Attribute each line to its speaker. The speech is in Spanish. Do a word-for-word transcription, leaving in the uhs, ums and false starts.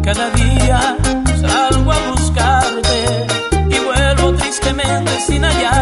Speaker 1: Cada día salgo a buscarte y vuelvo tristemente sin hallar